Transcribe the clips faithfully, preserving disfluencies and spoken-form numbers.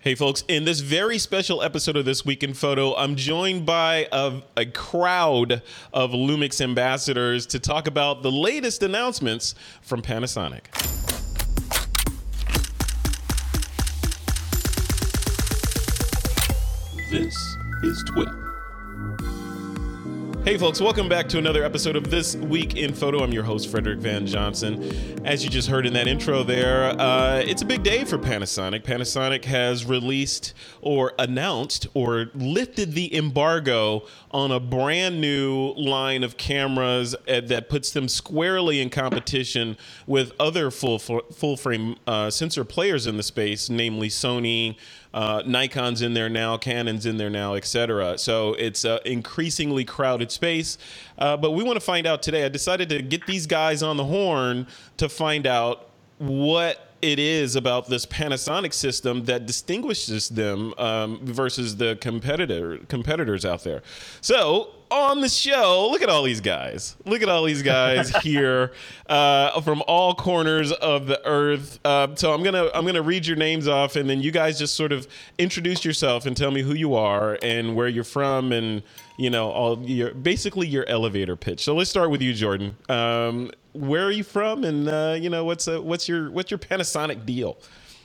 Hey folks, in this very special episode of This Week in Photo, I'm joined by a, a crowd of Lumix ambassadors to talk about the latest announcements from Panasonic. This is TWIP. Hey folks, welcome back to another episode of This Week in Photo. I'm your host, Frederick Van Johnson. As you just heard in that intro there, uh, it's a big day for Panasonic. Panasonic has released or announced or lifted the embargo on a brand new line of cameras uh, that puts them squarely in competition with other full full frame uh, sensor players in the space, namely Sony, Uh, Nikon's in there now, Canon's in there now, et cetera. So it's an increasingly crowded space. Uh, but we want to find out today. I decided to get these guys on the horn to find out what it is about this Panasonic system that distinguishes them um, versus the competitor competitors out there. So on the show, look at all these guys. Look at all these guys here uh, from all corners of the earth. Uh, so I'm gonna I'm gonna read your names off, and then you guys just sort of introduce yourself and tell me who you are and where you're from, and you know all your basically your elevator pitch. So let's start with you, Jordan. Um, where are you from, and uh, you know what's uh, what's your what's your Panasonic deal?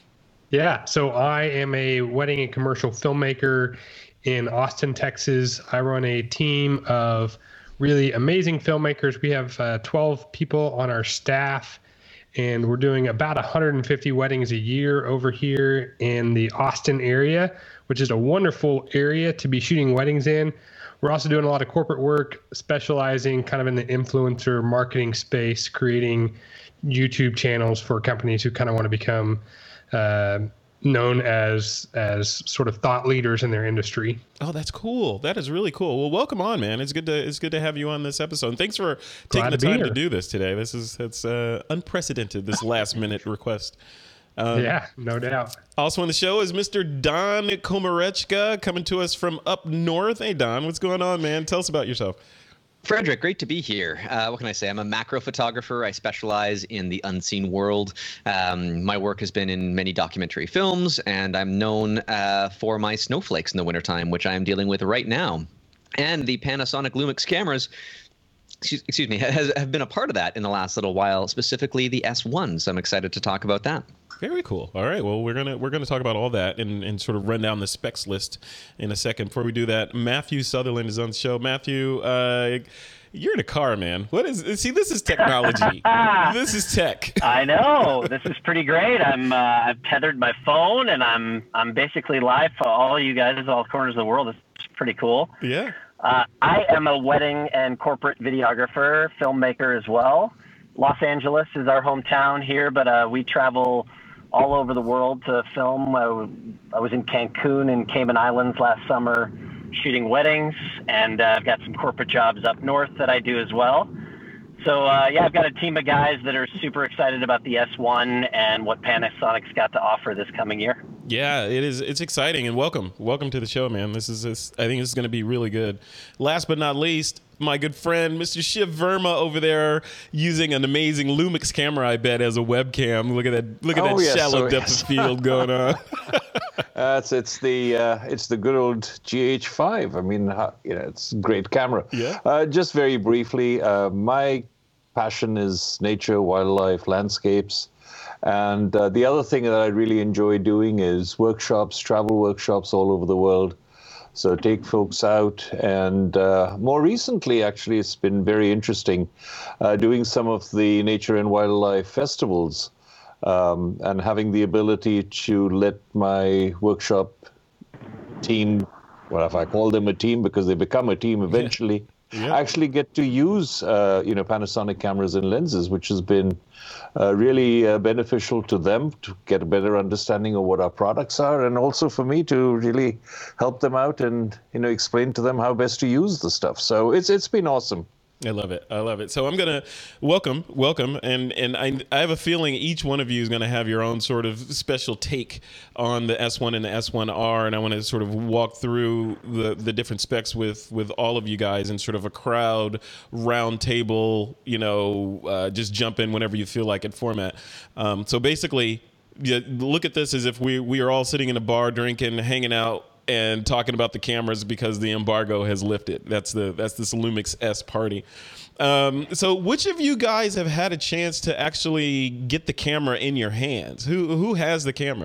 Yeah, so I am a wedding and commercial filmmaker in Austin, Texas. I run a team of really amazing filmmakers. We have uh, twelve people on our staff, and we're doing about one hundred fifty weddings a year over here in the Austin area, which is a wonderful area to be shooting weddings in. We're also doing a lot of corporate work, specializing kind of in the influencer marketing space, creating YouTube channels for companies who kind of want to become uh, known as as sort of thought leaders in their industry. Oh, that's cool. That is really cool. Well, welcome on, man. It's good to it's good to have you on this episode. And thanks for taking Glad the to be time to here. do this today. This is it's uh, unprecedented. This last minute request. Um, Yeah, no doubt. Also on the show is Mister Don Komarechka coming to us from up north. Hey, Don, what's going on, man? Tell us about yourself. Frederick, great to be here. Uh, what can I say? I'm a macro photographer. I specialize in the unseen world. Um, my work has been in many documentary films, and I'm known uh, for my snowflakes in the wintertime, which I am dealing with right now. And the Panasonic Lumix cameras, excuse, excuse me, has, have been a part of that in the last little while, specifically the S one. So I'm excited to talk about that. Very cool. All right. Well, we're gonna we're gonna talk about all that and, and sort of run down the specs list in a second. Before we do that, Matthew Sutherland is on the show. Matthew, uh, you're in a car, man. What is? See, this is technology. This is tech. I know. This is pretty great. I'm uh, I've tethered my phone, and I'm I'm basically live for all you guys, all corners of the world. It's pretty cool. Yeah. Uh, I am a wedding and corporate videographer, filmmaker as well. Los Angeles is our hometown here, but uh, we travel all over the world to film. I, w- I was in Cancun and Cayman Islands last summer shooting weddings, and uh, I've got some corporate jobs up north that I do as well. So, uh, yeah, I've got a team of guys that are super excited about the S one and what Panasonic's got to offer this coming year. Yeah, it is. It's exciting, and welcome, welcome to the show, man. This is, this, I think this is going to be really good. Last but not least, my good friend, Mister Shiv Verma over there, using an amazing Lumix camera, I bet, as a webcam. Look at that! Look at Oh, that yes, shallow oh, depth yes. of field going on. Uh, it's it's the uh, it's the good old G H five. I mean, uh, you know, it's a great camera. Yeah. Uh, just very briefly, uh, my passion is nature, wildlife, landscapes, and uh, the other thing that I really enjoy doing is workshops, travel workshops all over the world. So take folks out, and uh, more recently, actually, it's been very interesting uh, doing some of the nature and wildlife festivals. Um, and having the ability to let my workshop team, well, if I call them a team because they become a team eventually, Yeah. actually get to use, uh, you know, Panasonic cameras and lenses, which has been uh, really uh, beneficial to them to get a better understanding of what our products are, and also for me to really help them out and, you know, explain to them how best to use the stuff. So it's it's been awesome. I love it. I love it. So I'm gonna welcome, welcome, and and I I have a feeling each one of you is gonna have your own sort of special take on the S one and the S one R, and I want to sort of walk through the the different specs with with all of you guys in sort of a crowd round table, you know, uh, just jump in whenever you feel like it format. Um, so basically, yeah, look at this as if we we are all sitting in a bar drinking, hanging out, and talking about the cameras because the embargo has lifted. That's the that's this Lumix S party. Um, so, which of you guys have had a chance to actually get the camera in your hands? Who who has the camera?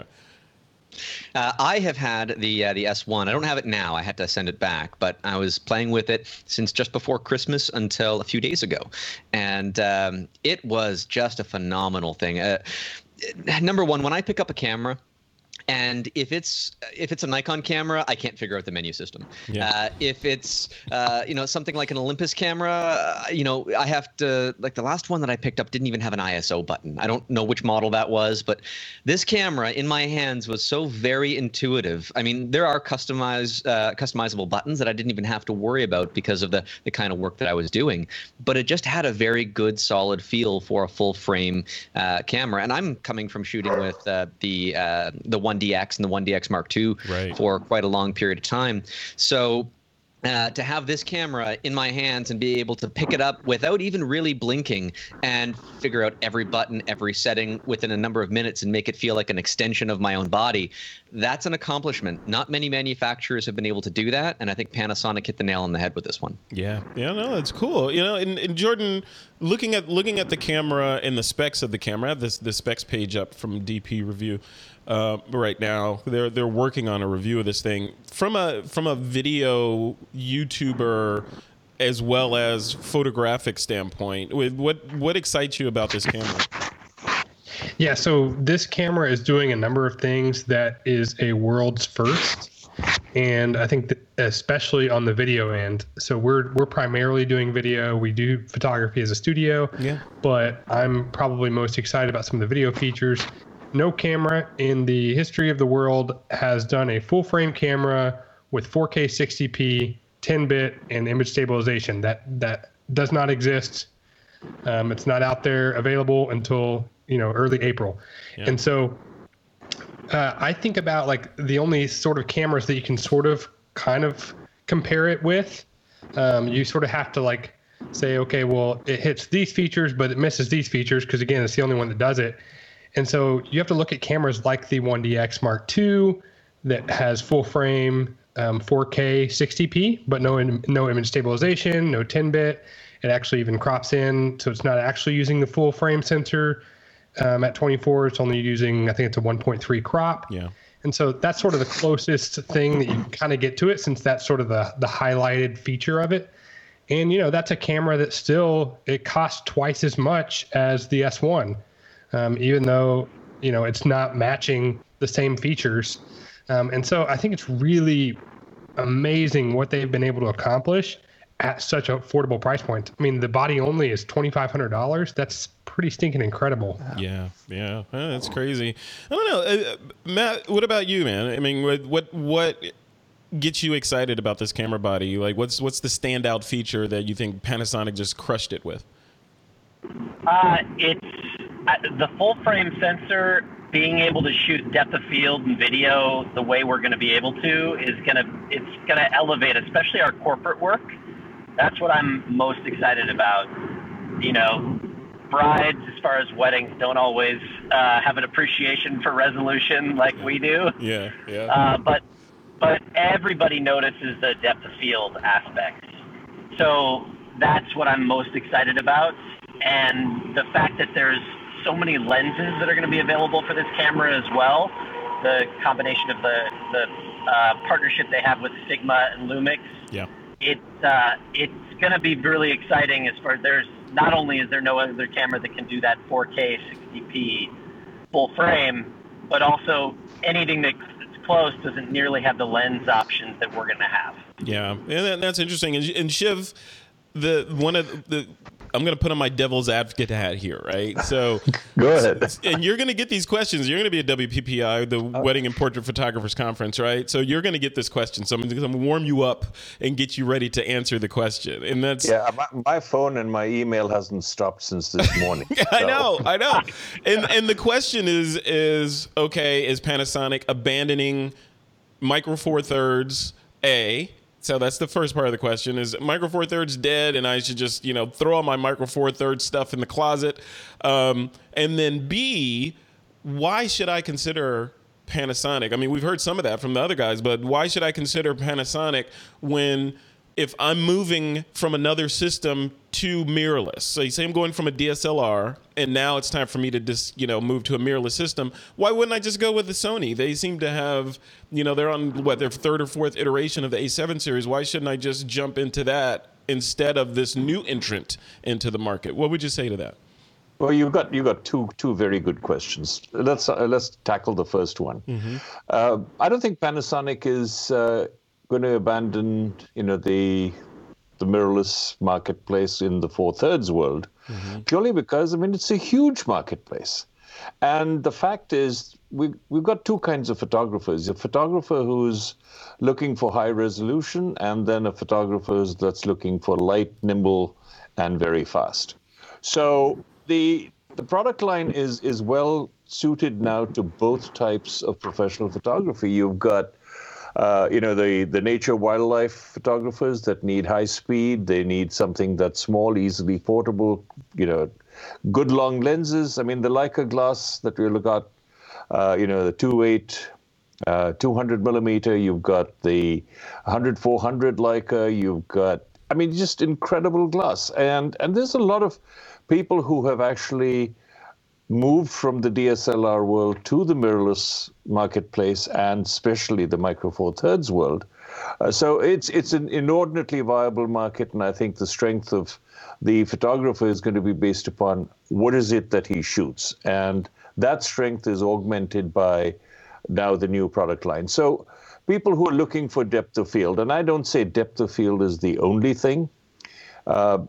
Uh, I have had the uh, the S one. I don't have it now. I had to send it back, but I was playing with it since just before Christmas until a few days ago, and um, it was just a phenomenal thing. Uh, number one, when I pick up a camera, and if it's if it's a Nikon camera, I can't figure out the menu system. Yeah. Uh, if it's uh, you know something like an Olympus camera, uh, you know I have to like the last one that I picked up didn't even have an I S O button. I don't know which model that was, but this camera in my hands was so very intuitive. I mean, there are customized uh, customizable buttons that I didn't even have to worry about because of the the kind of work that I was doing. But it just had a very good, solid feel for a full frame uh, camera. And I'm coming from shooting with uh, the uh, the one D X and the one D X Mark two right. for quite a long period of time. So uh, to have this camera in my hands and be able to pick it up without even really blinking and figure out every button, every setting within a number of minutes and make it feel like an extension of my own body, that's an accomplishment. Not many manufacturers have been able to do that, and I think Panasonic hit the nail on the head with this one. Yeah, yeah, no, that's cool. You know, and, and Jordan, looking at looking at the camera and the specs of the camera, I have this the specs page up from D P Review. Uh, right now, they're they're working on a review of this thing from a from a video YouTuber as well as photographic standpoint. What what excites you about this camera? Yeah, so this camera is doing a number of things that is a world's first, and I think that especially on the video end. So we're we're primarily doing video. We do photography as a studio, yeah. But I'm probably most excited about some of the video features. No camera in the history of the world has done a full frame camera with four K sixty p, ten bit, and image stabilization. That that does not exist. Um, it's not out there available until you know early April, yeah. And so uh, I think about like the only sort of cameras that you can sort of kind of compare it with. Um, you sort of have to like say, okay, well, it hits these features, but it misses these features because again, it's the only one that does it. And so you have to look at cameras like the one D X Mark two that has full frame um, four K sixty p, but no no image stabilization, no ten bit. It actually even crops in, so it's not actually using the full frame sensor um, at twenty-four. It's only using, I think it's a one point three crop. Yeah. And so that's sort of the closest thing that you can kind of get to it, since that's sort of the the highlighted feature of it. And you know that's a camera that still it costs twice as much as the S one. Um, even though, you know, it's not matching the same features. Um, and so I think it's really amazing what they've been able to accomplish at such an affordable price point. I mean, the body only is twenty-five hundred dollars. That's pretty stinking incredible. Yeah, yeah. Oh, that's crazy. I don't know. Uh, Matt, what about you, man? I mean, what, what, what gets you excited about this camera body? Like, what's, what's the standout feature that you think Panasonic just crushed it with? Uh, it's uh, the full frame sensor. Being able to shoot depth of field and video the way we're going to be able to is going to it's going to elevate, especially our corporate work. That's what I'm most excited about. You know, brides, as far as weddings, don't always uh, have an appreciation for resolution like we do. Yeah, yeah. Uh, but but everybody notices the depth of field aspects. So that's what I'm most excited about. And the fact that there's so many lenses that are going to be available for this camera as well. The combination of the, the uh, partnership they have with Sigma and Lumix. Yeah. It, uh, it's going to be really exciting as far as there's not only is there no other camera that can do that four K sixty p full frame, but also anything that's close doesn't nearly have the lens options that we're going to have. Yeah, and that's interesting. And, and Shiv, the one of the I'm going to put on my devil's advocate hat here, right? So go ahead. And you're going to get these questions. You're going to be at W P P I, the oh. Wedding and Portrait Photographers Conference, right? So you're going to get this question. So I'm going to warm you up and get you ready to answer the question. And that's yeah. My, my phone and my email hasn't stopped since this morning. I so. know, I know. And and the question is is okay? Is Panasonic abandoning Micro Four Thirds A? So that's the first part of the question: is Micro Four Thirds dead, and I should just you know throw all my Micro Four Thirds stuff in the closet? Um, and then B, why should I consider Panasonic? I mean, we've heard some of that from the other guys, but why should I consider Panasonic when, if I'm moving from another system to mirrorless, so you say I'm going from a D S L R and now it's time for me to just, you know, move to a mirrorless system, why wouldn't I just go with the Sony? They seem to have, you know, they're on what, their third or fourth iteration of the A seven series. Why shouldn't I just jump into that instead of this new entrant into the market? What would you say to that? Well, you've got you got two two very good questions. Let's uh, let's tackle the first one. Mm-hmm. Uh, I don't think Panasonic is uh, going to abandon, you know, the the mirrorless marketplace in the four thirds world, mm-hmm. purely because, I mean, it's a huge marketplace, and the fact is we we've got two kinds of photographers: a photographer who's looking for high resolution, and then a photographer that's looking for light, nimble, and very fast. So The the product line is is well suited now to both types of professional photography. You've got, uh, you know, the, the nature wildlife photographers that need high speed. They need something that's small, easily portable, you know, good long lenses. I mean, the Leica glass that we look at, uh, you know, the two point eight, uh, two hundred millimeter. You've got the one hundred four hundred Leica. You've got, I mean, just incredible glass. And and there's a lot of people who have actually moved from the D S L R world to the mirrorless marketplace, and especially the Micro Four Thirds world. Uh, so it's it's an inordinately viable market, and I think the strength of the photographer is going to be based upon what is it that he shoots, and that strength is augmented by now the new product line. So people who are looking for depth of field, and I don't say depth of field is the only thing. Uh,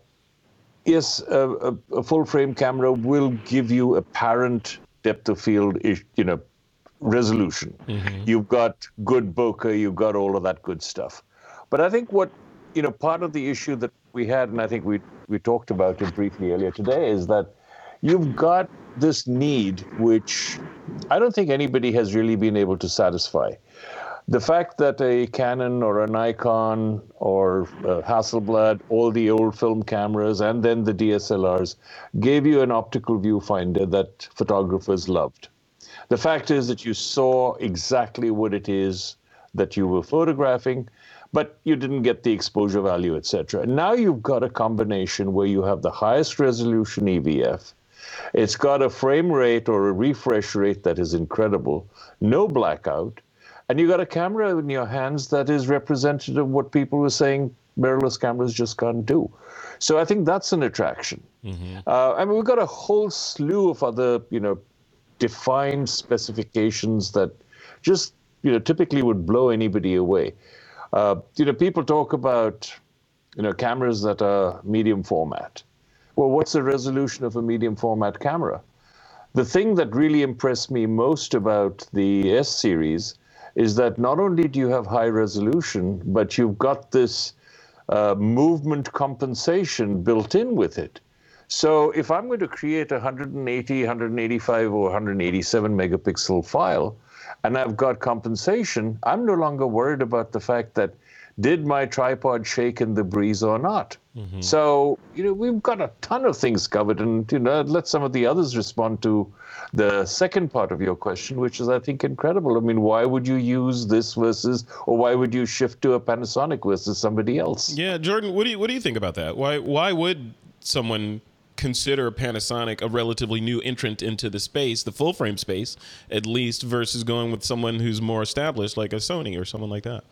Yes, a, a full frame camera will give you apparent depth of field, you know, resolution. Mm-hmm. You've got good bokeh, you've got all of that good stuff. But I think what, you know, part of the issue that we had, and I think we we talked about it briefly earlier today, is that you've got this need, which I don't think anybody has really been able to satisfy. The fact that a Canon or a Nikon or a Hasselblad, all the old film cameras, and then the D S L Rs gave you an optical viewfinder that photographers loved. The fact is that you saw exactly what it is that you were photographing, but you didn't get the exposure value, et cetera. Now you've got a combination where you have the highest resolution E V F. It's got a frame rate or a refresh rate that is incredible, no blackout. And you got a camera in your hands that is representative of what people were saying mirrorless cameras just can't do. So I think that's an attraction. Mm-hmm. Uh, I mean, we've got a whole slew of other, you know, defined specifications that just, you know, typically would blow anybody away. Uh, you know, people talk about, you know, cameras that are medium format. Well, what's the resolution of a medium format camera? The thing that really impressed me most about the S series is that not only do you have high resolution, but you've got this uh, movement compensation built in with it. So if I'm going to create a one eighty, one eighty-five, or one eighty-seven megapixel file, and I've got compensation, I'm no longer worried about the fact that did my tripod shake in the breeze or not? Mm-hmm. So, you know, we've got a ton of things covered, and, you know, let some of the others respond to the second part of your question, which is, I think, incredible. I mean, why would you use this versus, or why would you shift to a Panasonic versus somebody else? Yeah, Jordan, what do you what do you think about that? Why why would someone consider Panasonic a relatively new entrant into the space, the full frame space, at least, versus going with someone who's more established, like a Sony or someone like that?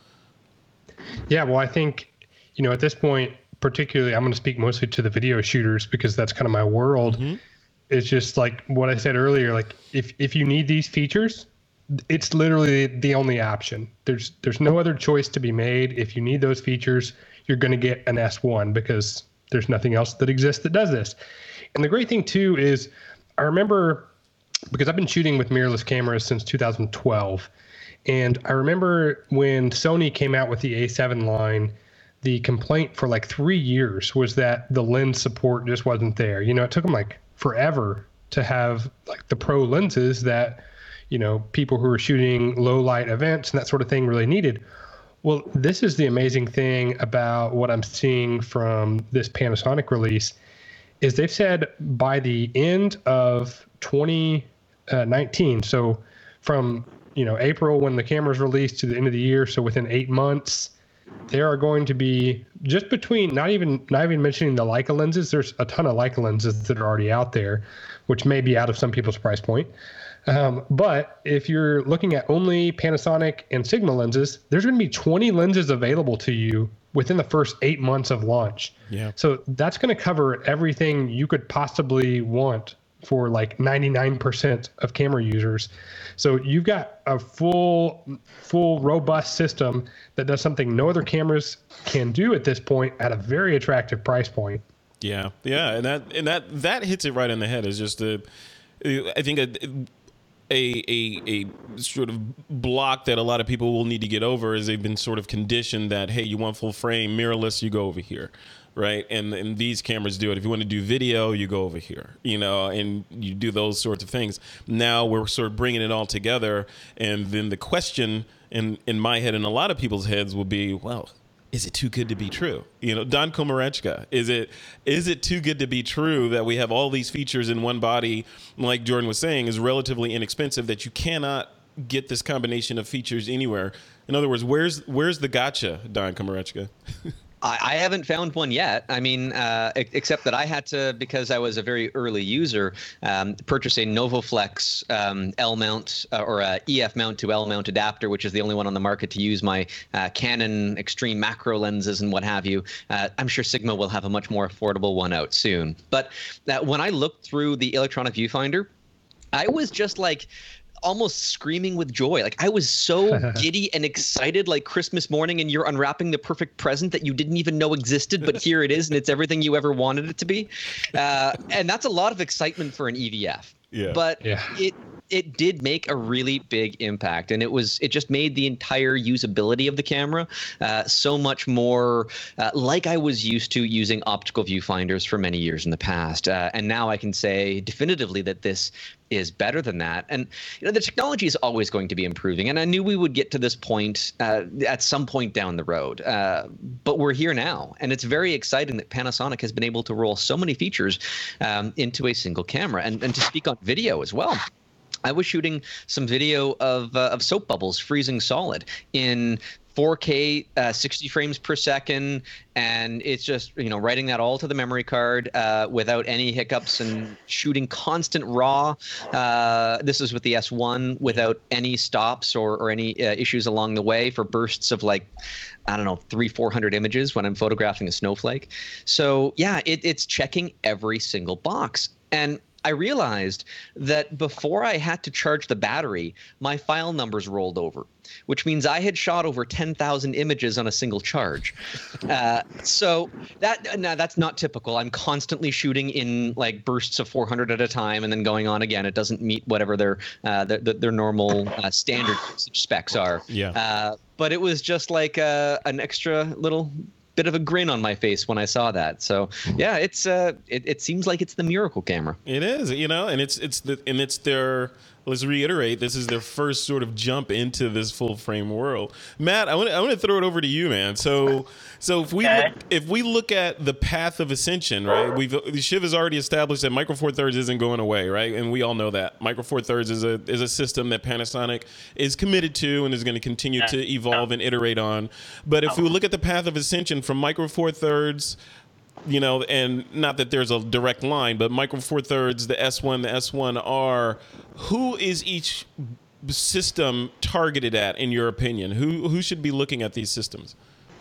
Yeah, well, I think, you know, at this point, particularly, I'm going to speak mostly to the video shooters because that's kind of my world. Mm-hmm. It's just like what I said earlier, like if, if you need these features, it's literally the only option. There's there's no other choice to be made. If you need those features, you're going to get an S one because there's nothing else that exists that does this. And the great thing, too, is I remember, because I've been shooting with mirrorless cameras since two thousand twelve, and I remember when Sony came out with the A seven line, the complaint for like three years was that the lens support just wasn't there. You know, it took them like forever to have like the pro lenses that, you know, people who are shooting low light events and that sort of thing really needed. Well, this is the amazing thing about what I'm seeing from this Panasonic release is they've said by the end of twenty nineteen. So from, you know, April when the camera's released to the end of the year, so within eight months, there are going to be just between not even not even mentioning the Leica lenses. There's a ton of Leica lenses that are already out there, which may be out of some people's price point. Um, but if you're looking at only Panasonic and Sigma lenses, there's going to be twenty lenses available to you within the first eight months of launch. Yeah. So that's going to cover everything you could possibly want for like ninety-nine percent of camera users. So you've got a full, full robust system that does something no other cameras can do at this point at a very attractive price point. Yeah, yeah, and that and that that hits it right on the head. Is just a, I think a, a a a sort of block that a lot of people will need to get over is they've been sort of conditioned that, hey, you want full frame mirrorless, you go over here. Right. And, and these cameras do it. If you want to do video, you go over here, you know, and you do those sorts of things. Now we're sort of bringing it all together. And then the question in, in my head and a lot of people's heads will be, well, is it too good to be true? You know, Don Komarechka, is it is it too good to be true that we have all these features in one body, like Jordan was saying, is relatively inexpensive, that you cannot get this combination of features anywhere? In other words, where's where's the gotcha, Don Komarechka? I, I haven't found one yet. I mean, uh, except that I had to, because I was a very early user, um, purchase a NovoFlex um, L mount uh, or a E F mount to L mount adapter, which is the only one on the market to use my uh, Canon extreme macro lenses and what have you. Uh, I'm sure Sigma will have a much more affordable one out soon. But uh, when I looked through the electronic viewfinder, I was just like almost screaming with joy. Like I was so giddy and excited, like Christmas morning and you're unwrapping the perfect present that you didn't even know existed, but here it is and it's everything you ever wanted it to be. Uh, and that's a lot of excitement for an E V F. Yeah. But yeah. it it did make a really big impact, and it was it just made the entire usability of the camera uh, so much more uh, like I was used to using optical viewfinders for many years in the past. Uh, and now I can say definitively that this is better than that. And you know, the technology is always going to be improving, and I knew we would get to this point uh, at some point down the road. Uh, but we're here now, and it's very exciting that Panasonic has been able to roll so many features um, into a single camera. And and to speak on video as well, I was shooting some video of uh, of soap bubbles freezing solid in four K, uh, sixty frames per second, and it's just, you know, writing that all to the memory card uh, without any hiccups and shooting constant raw. Uh, this is with the S one without any stops or, or any uh, issues along the way for bursts of like, I don't know, three, four hundred images when I'm photographing a snowflake. So yeah, it, it's checking every single box. And I realized that before I had to charge the battery, my file numbers rolled over, which means I had shot over ten thousand images on a single charge. Uh, so that now that's not typical. I'm constantly shooting in like bursts of four hundred at a time and then going on again. It doesn't meet whatever their uh, their, their normal uh, standard specs are. Yeah. Uh, but it was just like uh, an extra little bit of a grin on my face when I saw that. So yeah, it's uh, it, it seems like it's the miracle camera. It is, you know, and it's it's the and it's their. Let's reiterate, this is their first sort of jump into this full frame world. Matt, I want to I want to throw it over to you, man. So so if we Okay. look, if we look at the path of ascension, right? We've Shiv has already established that Micro Four Thirds isn't going away, right? And we all know that Micro Four Thirds is a is a system that Panasonic is committed to and is going to continue to evolve and iterate on. But if we look at the path of ascension from Micro Four Thirds, you know, and not that there's a direct line, but Micro Four Thirds, the S one, the S one R, who is each system targeted at, in your opinion? Who who should be looking at these systems?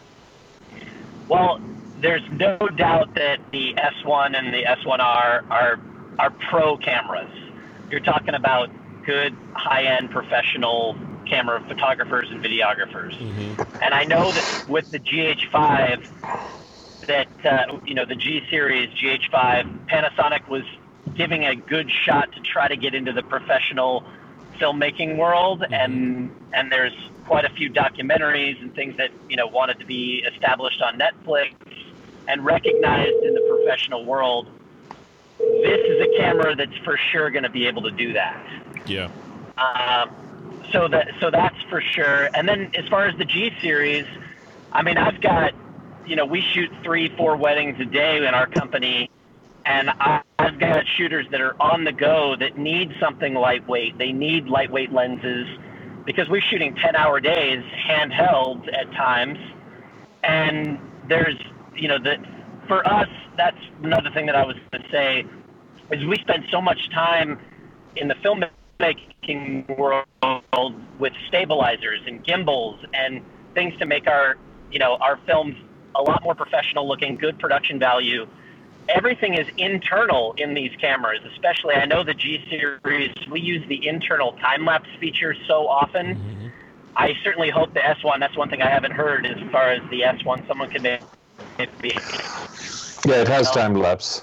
Well, there's no doubt that the S one and the S one R are are pro cameras. You're talking about good high-end professional camera photographers and videographers. Mm-hmm. And I know that with the G H five, that uh, you know, the G series G H five, Panasonic was giving a good shot to try to get into the professional filmmaking world, mm-hmm. and and there's quite a few documentaries and things that, you know, wanted to be established on Netflix and recognized in the professional world. This is a camera that's for sure going to be able to do that. Yeah. Um, so that so that's for sure. And then as far as the G series, I mean, I've got, you know, we shoot three, four weddings a day in our company, And I, I've got shooters that are on the go that need something lightweight. They need lightweight lenses because we're shooting ten-hour days, handheld at times. And there's, you know, the, for us, that's another thing that I was going to say, is we spend so much time in the filmmaking world with stabilizers and gimbals and things to make our, you know, our films a lot more professional looking, good production value. Everything is internal in these cameras, especially I know the G series, we use the internal time-lapse feature so often. Mm-hmm. I certainly hope the S one, that's one thing I haven't heard as far as the S one, someone can maybe... Yeah, it has time-lapse.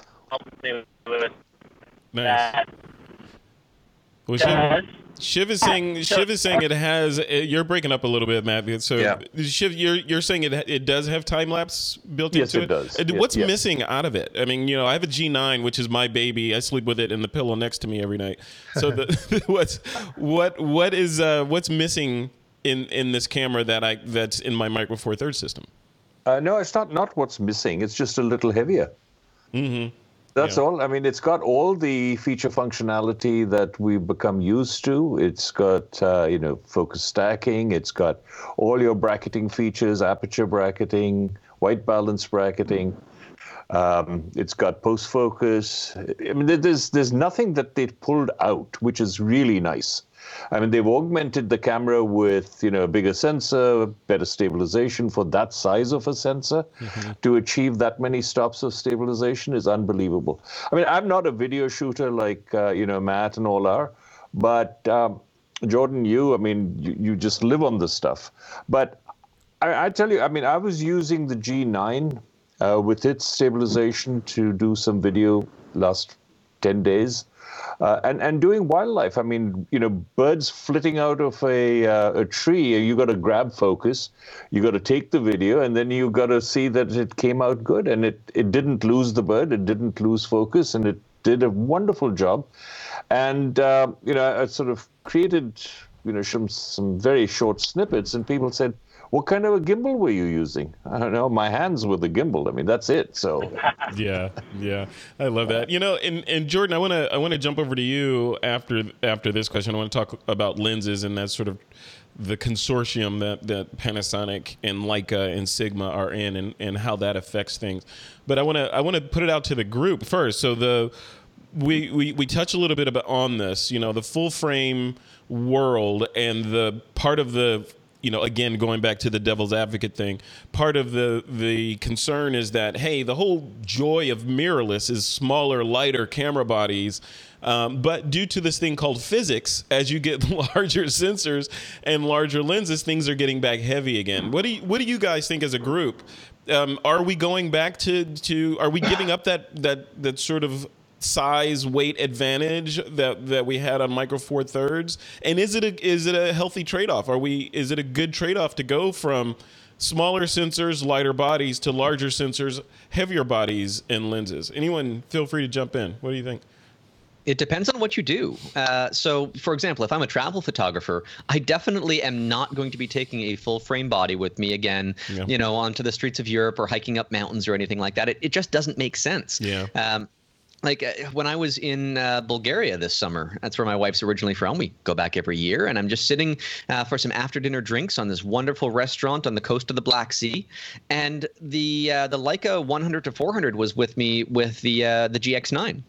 Nice. Well, Shiv, Shiv is saying Shiv is saying it has. You're breaking up a little bit, Matt. So yeah. Shiv, you're you're saying it it does have time lapse built yes, into it? Yes, it does. What's yes. missing out of it? I mean, you know, I have a G nine, which is my baby. I sleep with it in the pillow next to me every night. So the, what's what what is uh, what's missing in in this camera that I that's in my Micro Four Thirds system? Uh, no, it's not not what's missing. It's just a little heavier. Mm-hmm. That's yeah. all. I mean, it's got all the feature functionality that we've become used to. It's got, uh, you know, focus stacking. It's got all your bracketing features, aperture bracketing, white balance bracketing. Um, it's got post focus. I mean, there's there's nothing that they've pulled out, which is really nice. I mean, they've augmented the camera with, you know, a bigger sensor, better stabilization for that size of a sensor. Mm-hmm. To achieve that many stops of stabilization is unbelievable. I mean, I'm not a video shooter like, uh, you know, Matt and all are, but um, Jordan, you, I mean, you, you just live on this stuff. But I, I tell you, I mean, I was using the G nine uh, with its stabilization to do some video last ten days. Uh, and, and doing wildlife. I mean, you know, birds flitting out of a, uh, a tree, you got to grab focus, you got to take the video, and then you got to see that it came out good, and it, it didn't lose the bird, it didn't lose focus, and it did a wonderful job. And, uh, you know, I sort of created, you know, some, some very short snippets, and people said, what kind of a gimbal were you using? I don't know. My hands were the gimbal. I mean, that's it. So, yeah, yeah, I love that. You know, and, and Jordan, I want to I want to jump over to you after after this question. I want to talk about lenses and that sort of the consortium that, that Panasonic and Leica and Sigma are in, and, and how that affects things. But I want to I want to put it out to the group first. So the we we we touch a little bit about on this. You know, the full frame world and the part of the. You know, again, going back to the devil's advocate thing, part of the the concern is that, hey, the whole joy of mirrorless is smaller, lighter camera bodies. Um, but due to this thing called physics, as you get larger sensors and larger lenses, things are getting back heavy again. What do you, what do you guys think as a group? Um, are we going back to, to are we giving up that that that sort of size weight advantage that that we had on Micro Four Thirds, and is it a is it a healthy trade-off? Are we is it a good trade-off to go from smaller sensors, lighter bodies to larger sensors, heavier bodies and lenses? Anyone feel free to jump in. What do you think? It depends on what you do. Uh, so, for example, if I'm a travel photographer, I definitely am not going to be taking a full frame body with me again, yeah. you know, onto the streets of Europe or hiking up mountains or anything like that. It, it just doesn't make sense. Yeah. Um, Like uh, when I was in uh, Bulgaria this summer, that's where my wife's originally from. We go back every year, and I'm just sitting uh, for some after-dinner drinks on this wonderful restaurant on the coast of the Black Sea, and the uh, the Leica one hundred to four hundred was with me with the uh, the G X nine.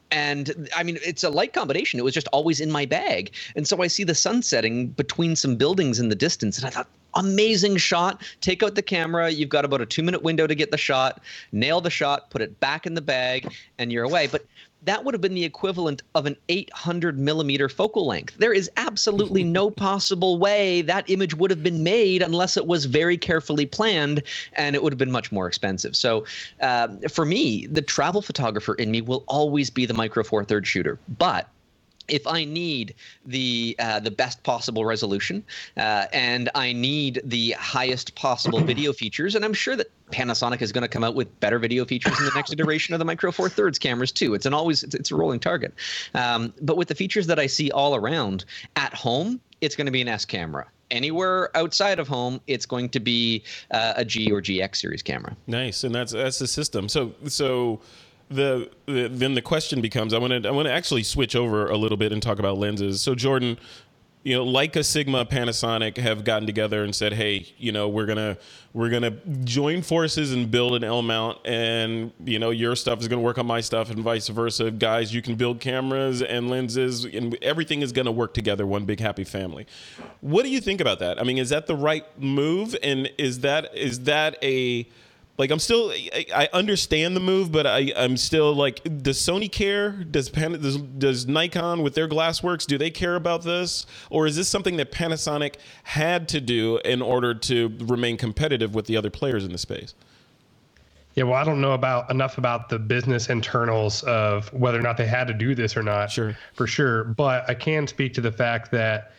And I mean, it's a light combination. It was just always in my bag. And so I see the sun setting between some buildings in the distance. And I thought, amazing shot. Take out the camera. You've got about a two minute window to get the shot. Nail the shot, put it back in the bag, and you're away. But that would have been the equivalent of an eight hundred millimeter focal length. There is absolutely no possible way that image would have been made unless it was very carefully planned, and it would have been much more expensive. So uh, for me, the travel photographer in me will always be the Micro Four Thirds shooter. But if I need the uh, the best possible resolution uh, and I need the highest possible video features, and I'm sure that Panasonic is going to come out with better video features in the next iteration of the Micro Four Thirds cameras too. It's an always it's, it's a rolling target. Um, but with the features that I see all around at home, it's going to be an S camera. Anywhere outside of home, it's going to be uh, a G or G X series camera. Nice, and that's that's the system. So so. the, the then the question becomes, I want to I want to actually switch over a little bit and talk about lenses. So Jordan, you know, Leica, Sigma, Panasonic have gotten together and said, hey, you know, we're gonna we're gonna join forces and build an L mount, and you know, your stuff is gonna work on my stuff, and vice versa. Guys, you can build cameras and lenses, and everything is gonna work together, one big happy family. What do you think about that? I mean, is that the right move? And is that is that a Like, I'm still, I, I understand the move, but I, I'm still like, does Sony care? Does, Pan, does does Nikon with their Glassworks, do they care about this? Or is this something that Panasonic had to do in order to remain competitive with the other players in the space? Yeah, well, I don't know about enough about the business internals of whether or not they had to do this or not, sure. for sure. But I can speak to the fact that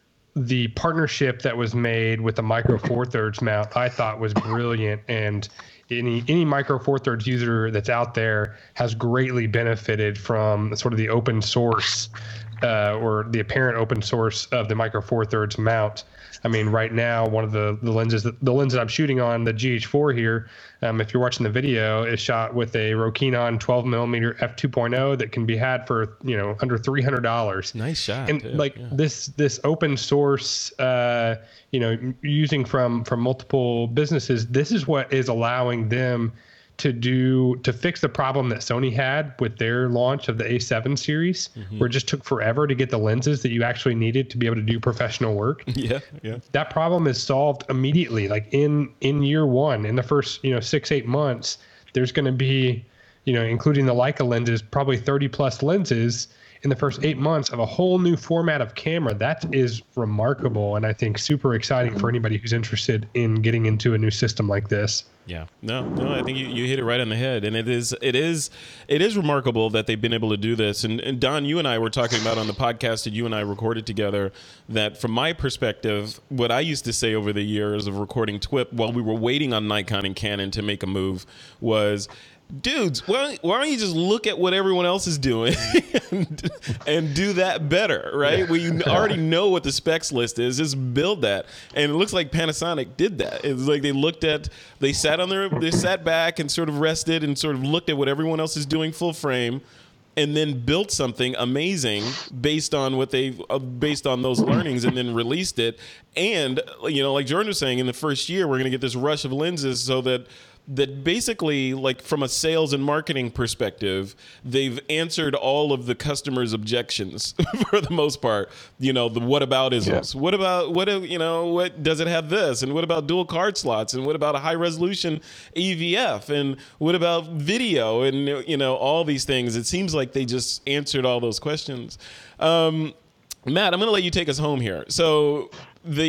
the partnership that was made with the Micro Four Thirds mount, I thought was brilliant, and any any Micro Four Thirds user that's out there has greatly benefited from sort of the open source uh, or the apparent open source of the Micro Four Thirds mount. I mean, right now, one of the, the lenses that the lens that I'm shooting on, the G H four here, um, if you're watching the video, is shot with a Rokinon twelve millimeter f two point oh that can be had for, you know, under three hundred dollars. Nice shot. And too. like yeah. this this open source, uh, you know, using from from multiple businesses, this is what is allowing them to do to fix the problem that Sony had with their launch of the A seven series, mm-hmm. where it just took forever to get the lenses that you actually needed to be able to do professional work. Yeah, yeah. That problem is solved immediately. Like in in year one, in the first, you know, six, eight months, there's going to be, you know, including the Leica lenses, probably thirty plus lenses in the first eight months of a whole new format of camera. That is remarkable, and I think super exciting for anybody who's interested in getting into a new system like this. Yeah, no, no, I think you, you hit it right on the head, and it is, it is, it is remarkable that they've been able to do this. And, and Don, you and I were talking about on the podcast that you and I recorded together, that from my perspective, what I used to say over the years of recording T W I P while we were waiting on Nikon and Canon to make a move was, dudes, why, why don't you just look at what everyone else is doing and, and do that better, right? Yeah. We already know what the specs list is. Just build that. And it looks like Panasonic did that. It was like they looked at, they sat on their, they sat back and sort of rested and sort of looked at what everyone else is doing full frame, and then built something amazing based on what they, uh, based on those learnings, and then released it. And, you know, like Jordan was saying, in the first year, we're going to get this rush of lenses so that that basically, like from a sales and marketing perspective, they've answered all of the customers' objections for the most part. You know, the what about isms. Yeah. What about, what, you know, what does it have this? And what about dual card slots? And what about a high resolution E V F? And what about video? And, you know, all these things. It seems like they just answered all those questions. Um, Matt, I'm going to let you take us home here. So the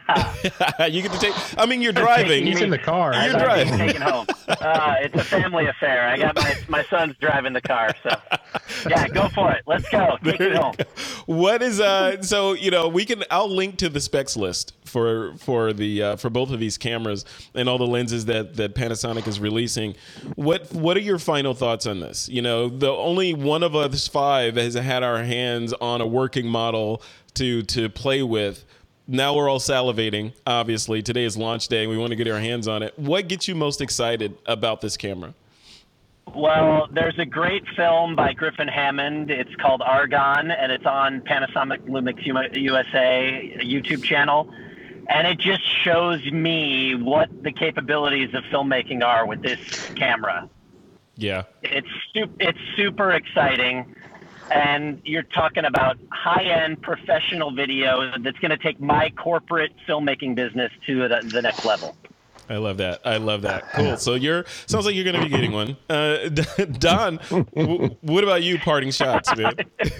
you get to take. I mean, you're driving. He's in the car. You're driving. Taken home. Uh, it's a family affair. I got my my son's driving the car, so yeah, go for it. Let's go. Take it home. What is uh? So you know, we can. I'll link to the specs list for for the uh, for both of these cameras and all the lenses that that Panasonic is releasing. What what are your final thoughts on this? You know, the only one of us five has had our hands on a working model to to play with. Now we're all salivating, obviously. Today is launch day. We want to get our hands on it. What gets you most excited about this camera? Well, there's a great film by Griffin Hammond. It's called Argon, and it's on Panasonic Lumix U S A YouTube channel. And it just shows me what the capabilities of filmmaking are with this camera. Yeah. It's, it's super exciting. And you're talking about high-end professional video that's going to take my corporate filmmaking business to the, the next level. I love that. I love that. Cool. So you're sounds like you're going to be getting one. Uh, Don, w- what about you? Parting shots, man.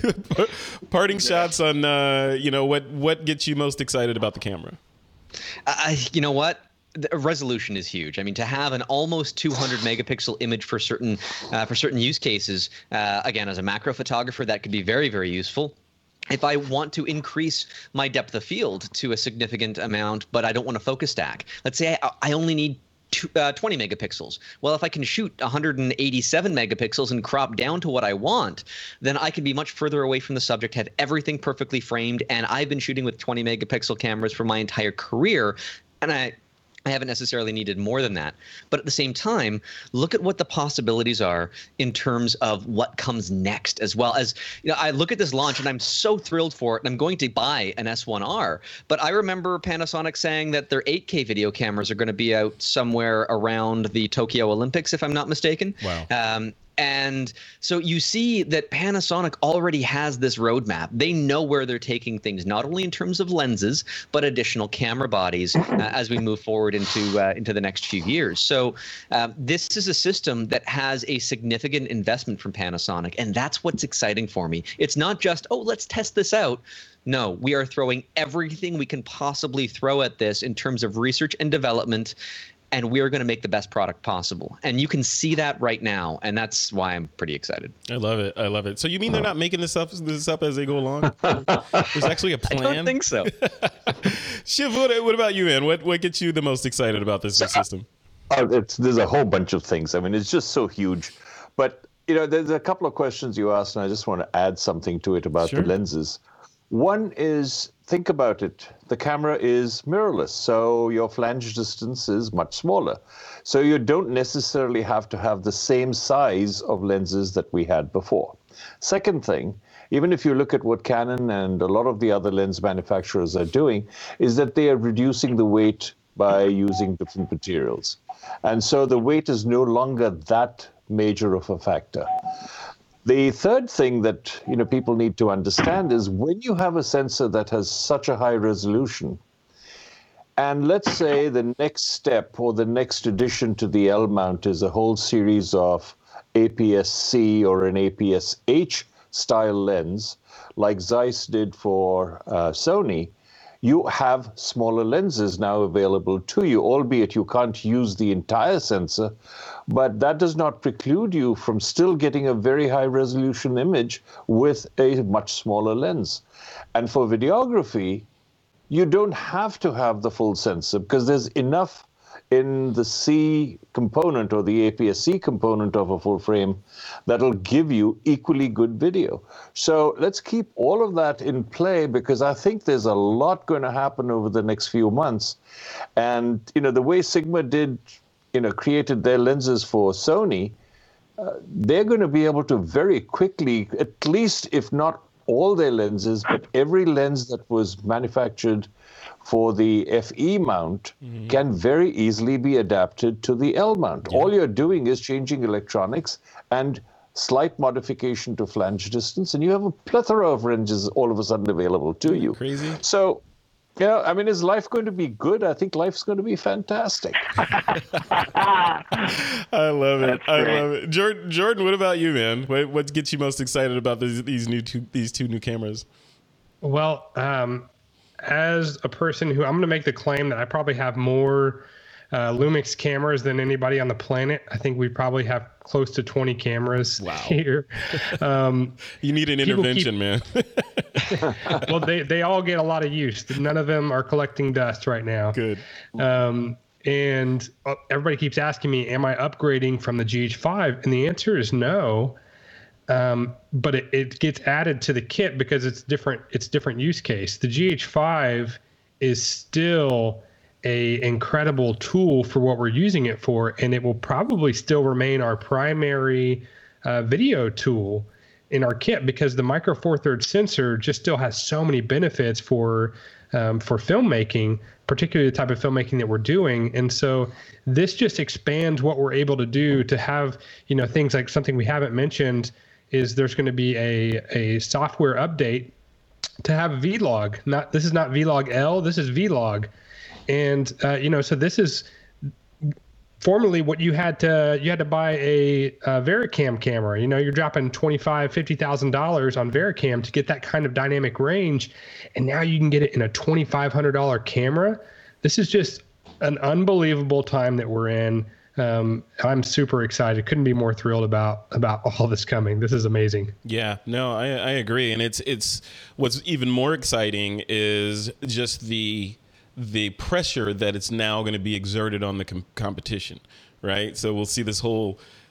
Parting shots on uh, you know what what gets you most excited about the camera? Uh, you know what? The resolution is huge. I mean, to have an almost two hundred megapixel image for certain uh, for certain use cases, uh, again, as a macro photographer, that could be very, very useful. If I want to increase my depth of field to a significant amount, but I don't want to focus stack, let's say I, I only need two, uh, twenty megapixels. Well, if I can shoot one hundred eighty-seven megapixels and crop down to what I want, then I can be much further away from the subject, have everything perfectly framed. And I've been shooting with twenty megapixel cameras for my entire career, and I I haven't necessarily needed more than that. But at the same time, look at what the possibilities are in terms of what comes next, as well as, you know, I look at this launch and I'm so thrilled for it, and I'm going to buy an S one R. But I remember Panasonic saying that their eight K video cameras are going to be out somewhere around the Tokyo Olympics, if I'm not mistaken. Wow. Um, And so you see that Panasonic already has this roadmap. They know where they're taking things, not only in terms of lenses, but additional camera bodies uh, as we move forward into uh, into the next few years. So um, this is a system that has a significant investment from Panasonic, and that's what's exciting for me. It's not just, oh, let's test this out. No, we are throwing everything we can possibly throw at this in terms of research and development, and we are going to make the best product possible. And you can see that right now, and that's why I'm pretty excited. I love it. I love it. So you mean they're not making this up this up as they go along? There's actually a plan? I don't think so. Shiv, what, what about you, man? What what gets you the most excited about this new system? Uh, it's, there's a whole bunch of things. I mean, it's just so huge. But, you know, there's a couple of questions you asked, and I just want to add something to it about Sure. the lenses. One is, think about it. The camera is mirrorless, so your flange distance is much smaller. So you don't necessarily have to have the same size of lenses that we had before. Second thing, even if you look at what Canon and a lot of the other lens manufacturers are doing, is that they are reducing the weight by using different materials. And so the weight is no longer that major of a factor. The third thing that, you know, people need to understand is when you have a sensor that has such a high resolution, and let's say the next step or the next addition to the L mount is a whole series of A P S C or an A P S H style lens, like Zeiss did for uh, Sony, you have smaller lenses now available to you, albeit you can't use the entire sensor, but that does not preclude you from still getting a very high resolution image with a much smaller lens. And for videography, you don't have to have the full sensor because there's enough in the C component or the A P S C component of a full frame that'll give you equally good video. So let's keep all of that in play because I think there's a lot going to happen over the next few months. And, you know, the way Sigma did, you know, created their lenses for Sony, uh, they're going to be able to very quickly, at least if not all their lenses, but every lens that was manufactured for the F E mount mm-hmm. can very easily be adapted to the L mount. Yeah. All you're doing is changing electronics and slight modification to flange distance, and you have a plethora of lenses all of a sudden available to you. Crazy. So, yeah, I mean, is life going to be good? I think life's going to be fantastic. I love it. I love it. Jordan, Jordan, what about you, man? What, what gets you most excited about these, these new two, these two new cameras? Well, um, as a person who I'm going to make the claim that I probably have more uh, Lumix cameras than anybody on the planet. I think we probably have close to twenty cameras wow. here. Um, you need an intervention, keep, man. Well, they, they all get a lot of use. None of them are collecting dust right now. Good. Um, and everybody keeps asking me, am I upgrading from the G H five? And the answer is no. Um, but it, it gets added to the kit because it's different. It's different use case. The G H five is still a incredible tool for what we're using it for, and it will probably still remain our primary uh, video tool in our kit because the Micro Four Thirds sensor just still has so many benefits for um, for filmmaking, particularly the type of filmmaking that we're doing. And so this just expands what we're able to do to have, you know, things like something we haven't mentioned is there's going to be a, a software update to have Vlog. Not this is not Vlog L, this is Vlog. And, uh, you know, so this is formerly what you had to, you had to buy a, a Vericam camera. You know, you're dropping twenty-five thousand dollars, fifty thousand dollars on Vericam to get that kind of dynamic range. And now you can get it in a twenty-five hundred dollars camera. This is just an unbelievable time that we're in. Um, I'm super excited. Couldn't be more thrilled about about all this coming. This is amazing. Yeah, no, I, I agree. And it's it's what's even more exciting is just the the pressure that it's now going to be exerted on the com- competition, right? So we'll see this whole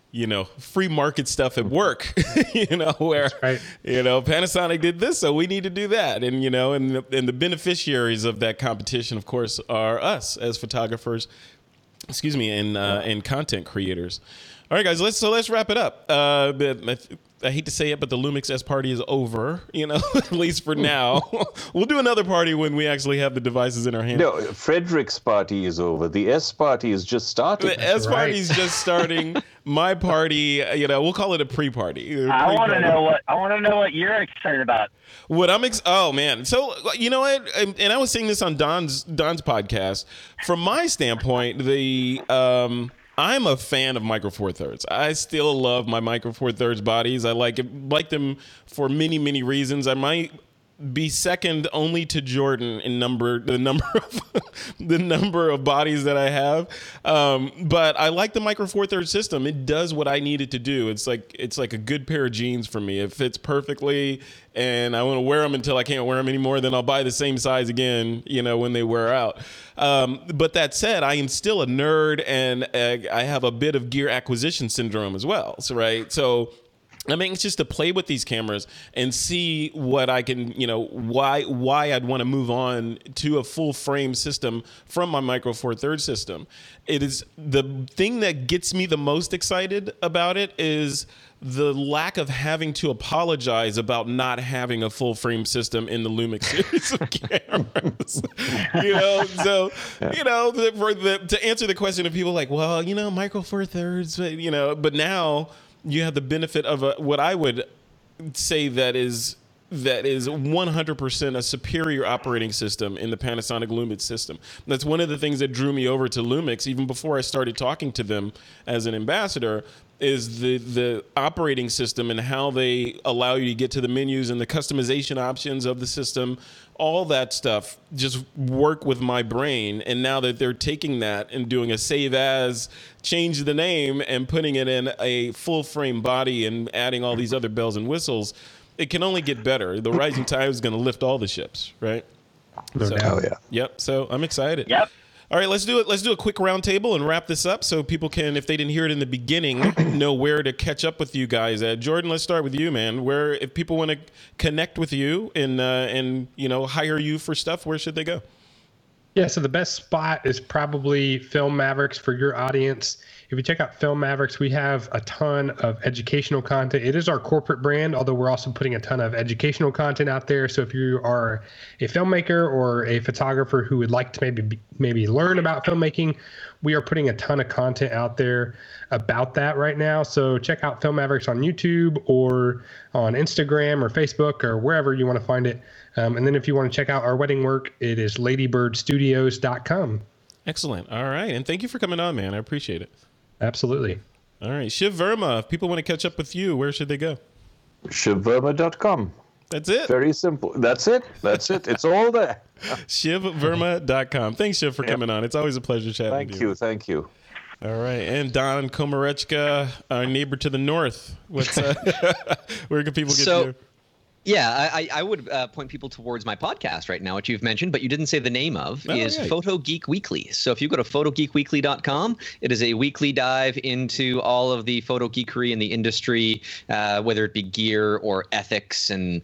you know, free market stuff at work, you know, where, right. you know, Panasonic did this, so we need to do that. And, you know, and the, and the beneficiaries of that competition, of course, are us as photographers, excuse me, and, uh, and content creators. All right, guys, let's, so let's wrap it up. Uh, but I hate to say it, but the Lumix S party is over, you know, at least for now. We'll do another party when we actually have the devices in our hands. No, Frederick's party is over. The S party is just starting. The S party is just starting. My party, you know, we'll call it a pre-party. A I want to pre-party. know what I want to know what you're excited about. What I'm ex- oh man, so you know what, and, and I was saying this on Don's Don's podcast. From my standpoint, the um. I'm a fan of Micro Four Thirds. I still love my Micro Four Thirds bodies. I like it, like them for many, many reasons. I might be second only to Jordan in number the number of the number of bodies that I have. Um, but I like the Micro Four Thirds system. It does what I need it to do. It's like it's like a good pair of jeans for me. It fits perfectly, and I want to wear them until I can't wear them anymore. Then I'll buy the same size again, you know, when they wear out. Um, but that said, I am still a nerd, and uh, I have a bit of gear acquisition syndrome as well. So right, so. I'm anxious to play with these cameras and see what I can, you know, why why I'd want to move on to a full frame system from my Micro Four Thirds system. It is the thing that gets me the most excited about it is the lack of having to apologize about not having a full frame system in the Lumix series of cameras. You know, so you know, the, for the to answer the question of people like, well, you know, Micro Four Thirds, you know, but now. You have the benefit of a, what I would say that is that is one hundred percent a superior operating system in the Panasonic Lumix system. That's one of the things that drew me over to Lumix, even before I started talking to them as an ambassador, is the the operating system and how they allow you to get to the menus and the customization options of the system. All that stuff just work with my brain. And now that they're taking that and doing a save as, change the name, and putting it in a full frame body and adding all these other bells and whistles, it can only get better. The rising tide is going to lift all the ships, right? No So, doubt. yeah. Yep. So I'm excited. Yep. All right, let's do it. Let's do a quick round table and wrap this up so people can, if they didn't hear it in the beginning, know where to catch up with you guys at. Jordan, let's start with you, man. Where, if people want to connect with you and uh, and you know hire you for stuff, where should they go? Yeah, so the best spot is probably Film Mavericks for your audience. If you check out Film Mavericks, we have a ton of educational content. It is our corporate brand, although we're also putting a ton of educational content out there. So if you are a filmmaker or a photographer who would like to maybe maybe learn about filmmaking, we are putting a ton of content out there about that right now. So check out Film Mavericks on YouTube or on Instagram or Facebook or wherever you want to find it. Um, and then if you want to check out our wedding work, it is ladybird studios dot com. Excellent. All right, and thank you for coming on, man. I appreciate it. Absolutely. All right, Shiv Verma. If people want to catch up with you, where should they go? shiv verma dot com. That's it. Very simple. That's it. That's it. It's all there. shiv verma dot com. Thanks, Shiv, for coming on. It's always a pleasure chatting Thank with you. you. Thank you. All right, and Don Komarechka, our neighbor to the north. What's uh, where can people get So- you? Yeah, I, I would uh, point people towards my podcast right now, which you've mentioned, but you didn't say the name of, Oh, is right. Photo Geek Weekly. So if you go to photo geek weekly dot com, it is a weekly dive into all of the photo geekery in the industry, uh, whether it be gear or ethics and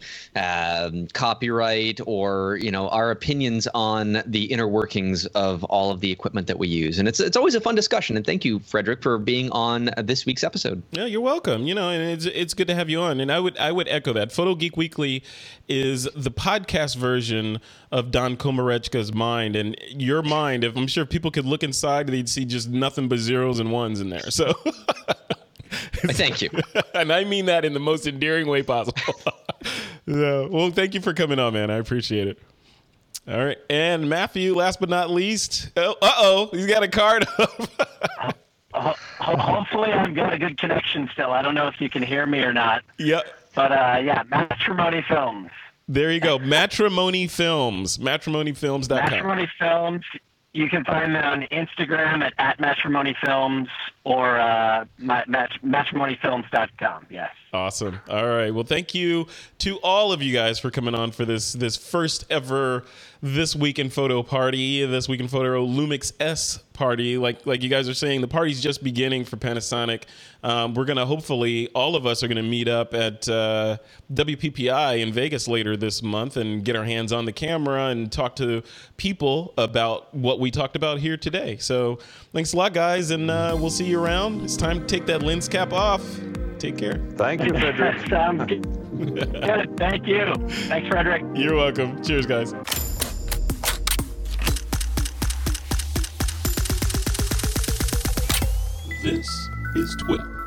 um, copyright, or you know our opinions on the inner workings of all of the equipment that we use. And it's it's always a fun discussion. And thank you, Frederick, for being on this week's episode. Yeah, you're welcome. You know, and it's it's good to have you on. And I would I would echo that. Photo Geek Weekly is the podcast version of Don Komarechka's mind, and your mind. If I'm sure if people could look inside, they'd see just nothing but zeros and ones in there. So, Thank you. and I mean that in the most endearing way possible. So, well, thank you for coming on, man. I appreciate it. All right, and Matthew, last but not least. Oh, uh oh, he's got a card up. Ho- ho- hopefully, I've got a good connection still. I don't know if you can hear me or not. Yep. But uh, yeah, Matrimony Films. There you go. Matrimony Films. matrimony films dot com. Matrimony Films. You can find me on Instagram at, at Matrimony Films or uh, match, matrimony films dot com. Yes. Awesome. All right. Well, thank you to all of you guys for coming on for this this first ever This Week in Photo party, This Week in Photo Lumix S party. Like like you guys are saying, the party's just beginning for Panasonic. Um, we're going to hopefully, all of us are going to meet up at uh, W P P I in Vegas later this month and get our hands on the camera and talk to people about what we talked about here today. So thanks a lot, guys, and uh, we'll see you around. It's time to take that lens cap off. Take care. Thank you, Frederick. Sounds good. Good. Thank you. Thanks, Frederick. You're welcome. Cheers, guys. This is T W I P.